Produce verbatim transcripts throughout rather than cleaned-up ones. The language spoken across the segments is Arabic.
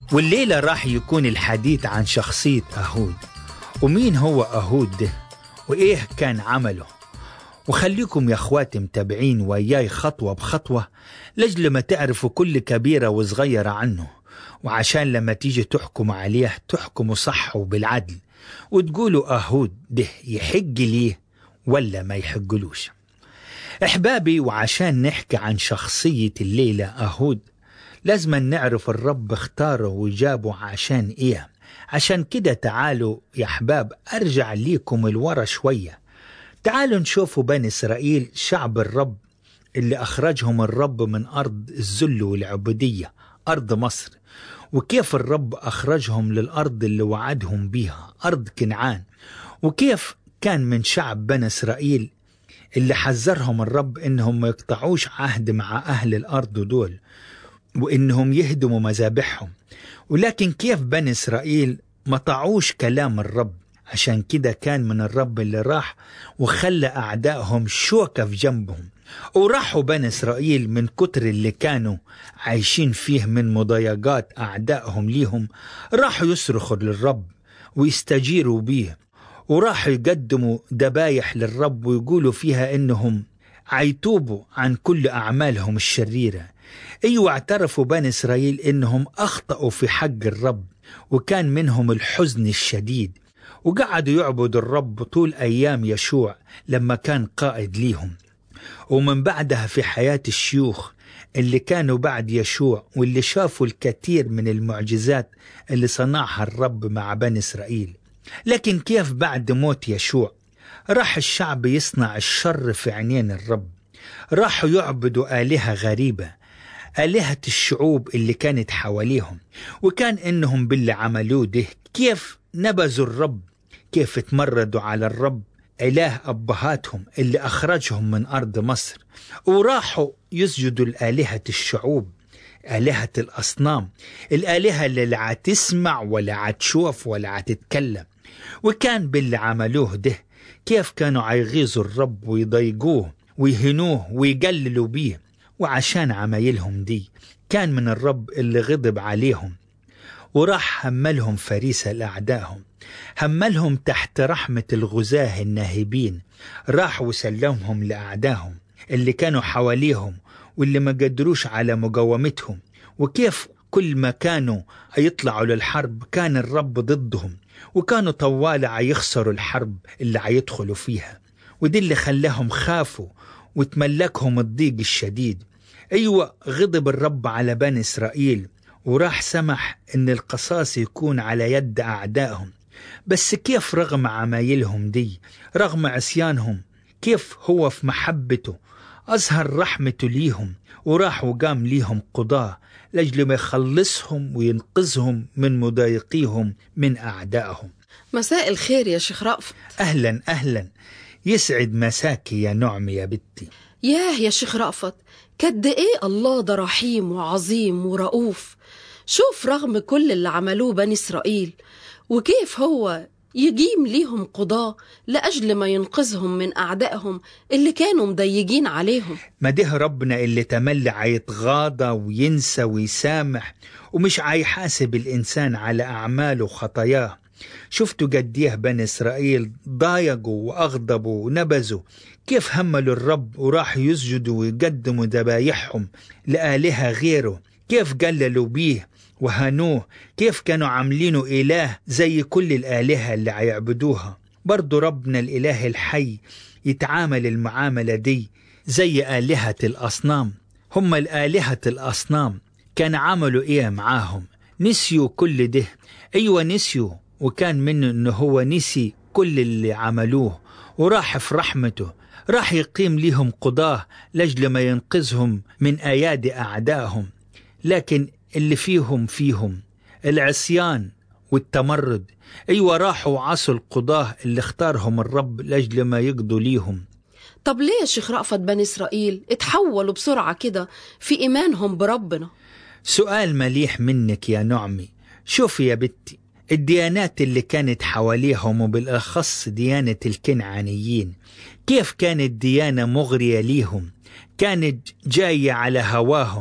والليلة راح يكون الحديث عن شخصية أهود، ومين هو أهود ده وإيه كان عمله. وخليكم يا أخواتي متابعين وياي خطوة بخطوة لجل ما تعرفوا كل كبيرة وصغيرة عنه، وعشان لما تيجي تحكم عليه تحكموا صح وبالعدل وتقولوا أهود ده يحق ليه ولا ما يحقلوش. أحبابي، وعشان نحكي عن شخصية الليلة أهود لازم نعرف الرب اختاره وجابه عشان إيه. عشان كده تعالوا يا أحباب أرجع ليكم الورا شوية. تعالوا نشوفوا بني إسرائيل شعب الرب اللي أخرجهم الرب من أرض الذل والعبودية أرض مصر، وكيف الرب أخرجهم للأرض اللي وعدهم بيها أرض كنعان، وكيف كان من شعب بني إسرائيل اللي حذرهم الرب إنهم ما يقطعوش عهد مع أهل الأرض دول وإنهم يهدموا مذابحهم. ولكن كيف بني إسرائيل ما طاعوش كلام الرب، عشان كده كان من الرب اللي راح وخلى أعدائهم شوكة في جنبهم. وراحوا بني إسرائيل من كتر اللي كانوا عايشين فيه من مضايقات أعدائهم ليهم، راحوا يصرخوا للرب ويستجيروا بيه، وراحوا يقدموا ذبايح للرب ويقولوا فيها إنهم عيتوبوا عن كل أعمالهم الشريرة. أيوة، اعترفوا بني إسرائيل إنهم أخطأوا في حق الرب وكان منهم الحزن الشديد، وقعدوا يعبدوا الرب طول أيام يشوع لما كان قائد ليهم. ومن بعدها في حياة الشيوخ اللي كانوا بعد يشوع واللي شافوا الكثير من المعجزات اللي صنعها الرب مع بني إسرائيل. لكن كيف بعد موت يشوع راح الشعب يصنع الشر في عينين الرب، راحوا يعبدوا آلهة غريبة، آلهة الشعوب اللي كانت حواليهم، وكان إنهم باللي عملوه ده كيف نبذوا الرب، كيف تمردوا على الرب إله أبهاتهم اللي أخرجهم من أرض مصر، وراحوا يسجدوا لآلهة الشعوب، آلهة الأصنام، الآلهة اللي لا عتسمع ولا عتشوف ولا عتتكلم. وكان باللي عملوه ده كيف كانوا عيغيظوا الرب ويضايقوه ويهنوه ويقللوا بيه. وعشان عمايلهم دي كان من الرب اللي غضب عليهم وراح هملهم فريسة لأعدائهم، هملهم تحت رحمة الغزاة الناهبين، راح وسلمهم لأعدائهم اللي كانوا حواليهم واللي ما قدروش على مقاومتهم. وكيف كل ما كانوا يطلعوا للحرب كان الرب ضدهم، وكانوا طوال عيخسروا الحرب اللي عيدخلوا فيها. ودي اللي خلاهم خافوا وتملكهم الضيق الشديد. أيوة، غضب الرب على بني إسرائيل وراح سمح إن القصاص يكون على يد أعدائهم. بس كيف رغم عمايلهم دي، رغم عصيانهم، كيف هو في محبته أظهر رحمته ليهم وراح وقام ليهم قضاء لأجل ما يخلصهم وينقذهم من مضايقيهم من أعدائهم. مساء الخير يا شيخ رأفت. أهلا أهلا، يسعد مساكي يا نعمي يا بنتي. ياه يا شيخ رأفت، قد إيه الله ده رحيم وعظيم ورؤوف. شوف رغم كل اللي عملوه بني إسرائيل وكيف هو يجيم ليهم قضاء لأجل ما ينقذهم من أعدائهم اللي كانوا مضيجين عليهم. ما ده ربنا اللي تملى عيتغاضى وينسى ويسامح ومش عيحاسب الإنسان على أعماله وخطاياه. شفتوا قديه بني إسرائيل ضايقوا وأغضبوا ونبذوا، كيف هملوا الرب وراح يسجدوا ويقدموا ذبايحهم لآلهة غيره، كيف قللوا بيه وهانوه، كيف كانوا عاملينه إله زي كل الآلهة اللي عيعبدوها. برضو ربنا الإله الحي يتعامل المعاملة دي زي آلهة الأصنام. هم الآلهة الأصنام كان عملوا إيه معاهم؟ نسيوا كل ده. أيوة نسيوا، وكان منه إنه هو نسي كل اللي عملوه وراح في رحمته راح يقيم لهم قضاه لجل ما ينقذهم من أيادي أعدائهم. لكن اللي فيهم فيهم العصيان والتمرد. أيوة، راحوا وعصوا القضاه اللي اختارهم الرب لجل ما يقضوا ليهم. طب ليه يا شيخ رأفت بني إسرائيل اتحولوا بسرعة كده في إيمانهم بربنا؟ سؤال مليح منك يا نعمي. شوفي يا بنتي، الديانات اللي كانت حواليهم وبالأخص ديانة الكنعانيين كيف كانت ديانة مغرية ليهم، كانت جاية على هواهم،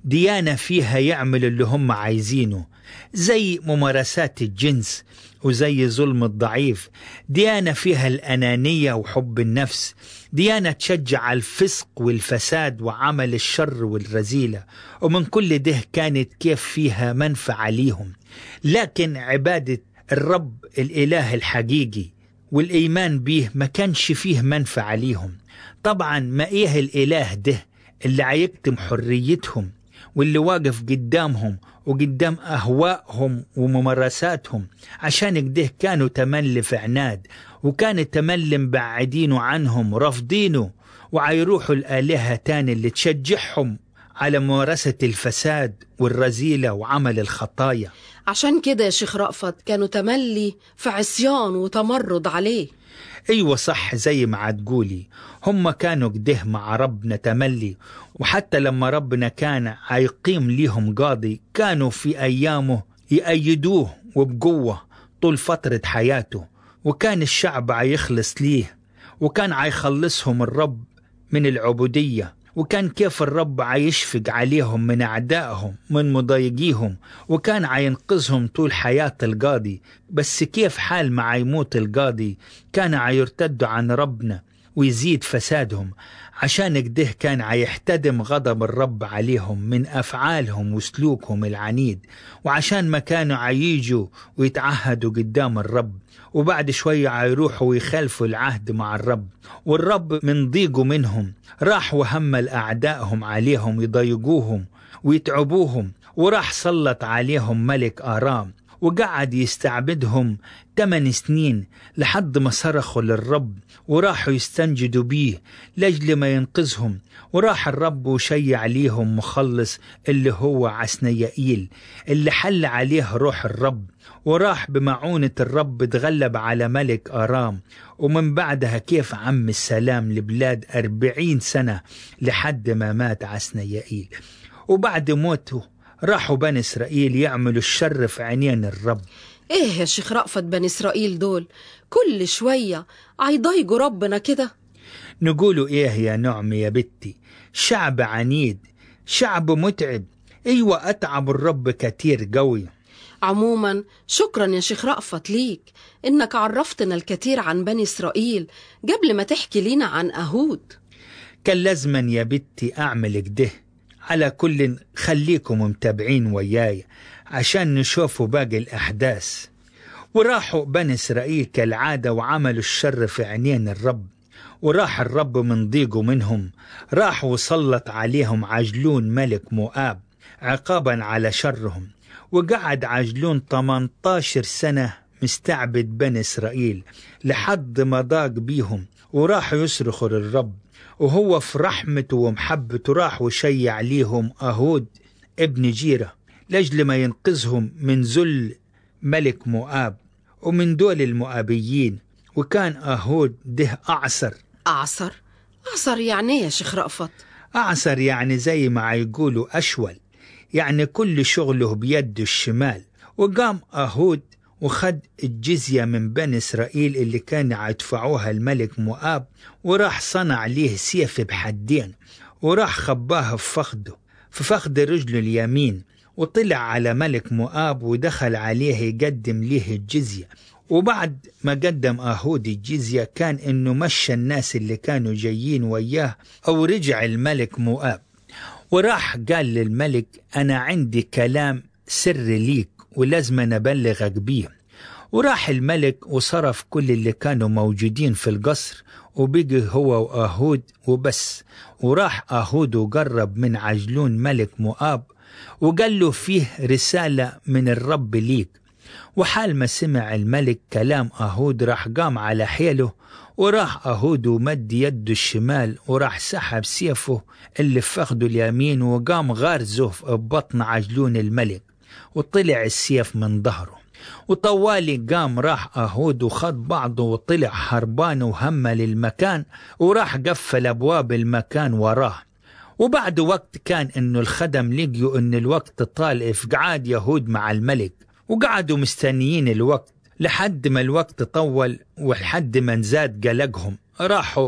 ديانة فيها يعمل اللي هم عايزينه، زي ممارسات الجنس وزي ظلم الضعيف. ديانة فيها الأنانية وحب النفس، ديانة تشجع الفسق والفساد وعمل الشر والرذيلة، ومن كل ده كانت كيف فيها منفعة ليهم. لكن عبادة الرب الإله الحقيقي والإيمان به ما كانش فيه منفعة ليهم. طبعا ما إيه الإله ده اللي عيكتم حريتهم واللي واقف قدامهم وقدام أهوائهم وممارساتهم، عشان كده كانوا تملي في عناد، وكان تملي مبعدينه عنهم رافضينه، وعيروحوا الآلهة تاني اللي تشجعهم على ممارسة الفساد والرذيلة وعمل الخطايا. عشان كده يا شيخ رأفت كانوا تملي في عصيان وتمرد عليه. أيوة صح، زي ما عتقولي هم كانوا كده مع ربنا تملي، وحتى لما ربنا كان هيقيم ليهم قاضي كانوا في أيامه يأيدوه وبقوة طول فترة حياته، وكان الشعب هيخلص ليه، وكان هيخلصهم الرب من العبودية، وكان كيف الرب عيشفق عليهم من أعدائهم من مضايقيهم، وكان عينقذهم طول حياة القاضي. بس كيف حال ما يموت القاضي كان عيرتدوا عن ربنا ويزيد فسادهم، عشان كده كان عيحتدم غضب الرب عليهم من أفعالهم وسلوكهم العنيد، وعشان ما كانوا عييجوا ويتعهدوا قدام الرب، وبعد شوية عيروحوا ويخالفوا العهد مع الرب، والرب من ضيقوا منهم راح وهمل أعدائهم عليهم يضايقوهم ويتعبوهم، وراح سلط عليهم ملك آرام وقعد يستعبدهم ثمان سنين لحد ما صرخوا للرب وراحوا يستنجدوا بيه لجل ما ينقذهم. وراح الرب وشيع عليهم مخلص اللي هو عسنيائيل اللي حل عليه روح الرب، وراح بمعونة الرب تغلب على ملك آرام. ومن بعدها كيف عم السلام لبلاد أربعين سنة لحد ما مات عسنيائيل. وبعد موته راحوا بني إسرائيل يعملوا الشر في عينين الرب. ايه يا شيخ رأفت بني إسرائيل دول كل شوية عيضايقوا ربنا كده؟ نقولوا ايه يا نعم يا بنتي، شعب عنيد، شعب متعب. ايوه اتعب الرب كتير قوي. عموما شكرا يا شيخ رأفت ليك انك عرفتنا الكثير عن بني إسرائيل قبل ما تحكي لنا عن أهود. كان لازما يا بنتي اعمل كده. على كل خليكم متابعين وياي عشان نشوفوا باقي الأحداث. وراحوا بني إسرائيل كالعادة وعملوا الشر في عينين الرب، وراح الرب من ضيقه منهم راح وسلط عليهم عجلون ملك مؤاب عقابا على شرهم. وقعد عجلون ثمانية عشر سنة مستعبد بني إسرائيل لحد ما ضاق بيهم، وراح يصرخوا للرب، وهو في رحمته ومحبته راح وشيع ليهم أهود ابن جيرة لجل ما ينقذهم من ذل ملك مؤاب ومن دول المؤابيين. وكان أهود ده أعصر. أعصر؟ أعصر يعني يا شيخ رأفت؟ أعصر يعني زي ما يقولوا أشول، يعني كل شغله بيده الشمال. وقام أهود وخد الجزية من بني إسرائيل اللي كان يدفعوها الملك مؤاب، وراح صنع ليه سيف بحدين، وراح خباها في فخده في فخد رجله اليمين، وطلع على ملك مؤاب ودخل عليه يقدم ليه الجزية. وبعد ما قدم أهود الجزية كان إنه مشى الناس اللي كانوا جايين وياه، أو رجع الملك مؤاب وراح قال للملك أنا عندي كلام سر ليك ولازم نبلغك بيه. وراح الملك وصرف كل اللي كانوا موجودين في القصر وبقي هو وأهود وبس. وراح أهود وقرب من عجلون ملك مؤاب وقال له فيه رسالة من الرب ليك. وحال ما سمع الملك كلام أهود راح قام على حيله، وراح أهود ومد يده الشمال وراح سحب سيفه اللي فخده اليمين وقام غارزه في بطن عجلون الملك، وطلع السيف من ظهره. وطوالي قام راح أهود وخد بعضه وطلع هربان وهمل المكان، وراح قفل أبواب المكان وراه. وبعد وقت كان إنه الخدم لقيوا إن الوقت طال في قعاد يهود مع الملك، وقعدوا مستنيين الوقت لحد ما الوقت طول ولحد ما زاد قلقهم. راحوا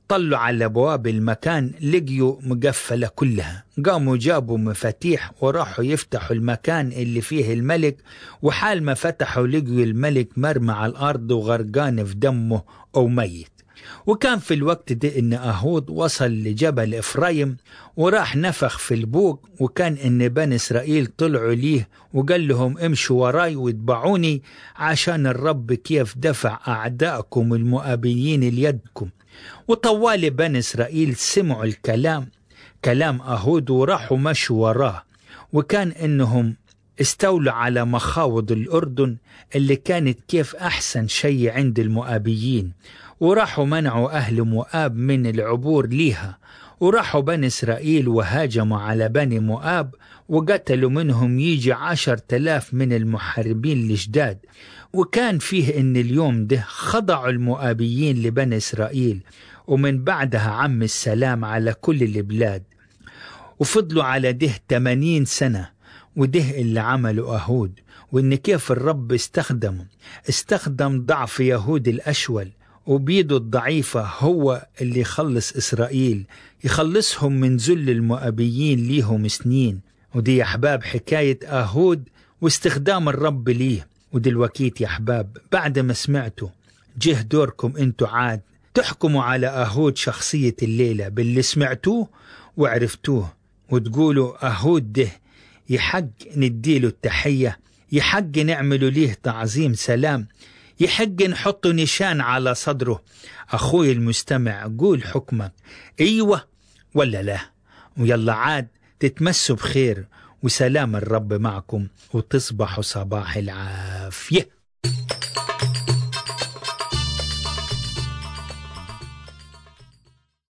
طلوا على أبواب المكان لقيوا مقفلة كلها. قاموا جابوا مفاتيح وراحوا يفتحوا المكان اللي فيه الملك، وحال ما فتحوا لقيوا الملك مرمى على الأرض وغرقان في دمه أو ميت. وكان في الوقت ده إن أهود وصل لجبل إفرايم وراح نفخ في البوق، وكان إن بني إسرائيل طلعوا ليه وقال لهم امشوا وراي واتبعوني عشان الرب كيف دفع أعدائكم المؤابيين ليدكم. وطوال بني إسرائيل سمعوا الكلام كلام أهود وراحوا مشوا وراه، وكان إنهم استولوا على مخاوض الأردن اللي كانت كيف أحسن شيء عند المؤابيين، وراحوا منعوا أهل مؤاب من العبور ليها. وراحوا بني إسرائيل وهاجموا على بني مؤاب وقتلوا منهم يجي عشر تلاف من المحاربين الجداد. وكان فيه إن اليوم ده خضعوا المؤابيين لبني إسرائيل، ومن بعدها عم السلام على كل البلاد. وفضلوا على ده ثمانين سنة، وده اللي عمله أهود. وإن كيف الرب استخدمه استخدم ضعف يهود الأشول وبيده الضعيفة هو اللي يخلص إسرائيل، يخلصهم من ذل المؤابيين ليهم سنين. ودي يا أحباب حكاية أهود واستخدام الرب ليه. ودلوقتي يا أحباب بعد ما سمعتوا جه دوركم انتوا عاد تحكموا على أهود شخصية الليلة باللي سمعتوه وعرفتوه، وتقولوا أهود ده يحق نديله التحية، يحق نعملوا ليه تعظيم سلام، يحق نحط نشان على صدره. أخوي المستمع قول حكمك أيوة ولا لا، ويلا عاد تتمسوا بخير وسلام الرب معكم وتصبحوا صباح العافية.